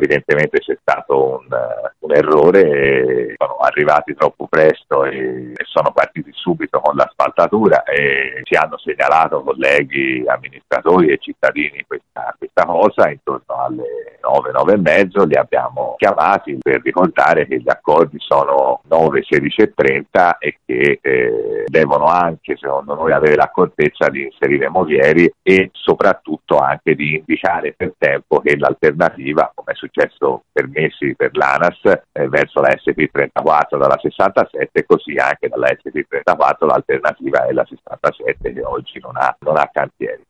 evidentemente c'è stato un errore, sono arrivati troppo presto e sono partiti subito con l'asfaltatura e ci hanno segnalato colleghi, amministratori e cittadini questa cosa. Intorno alle 9 e mezzo li abbiamo chiamati per ricordare che gli accordi sono 9, 16 e 30 e che devono anche, secondo noi, avere l'accortezza di inserire movieri e soprattutto anche di indicare per tempo che l'alternativa, come è successo per mesi per l'ANAS, verso la SP34 dalla 67, così anche dalla SP34 l'alternativa è la 67 che oggi non ha cantieri.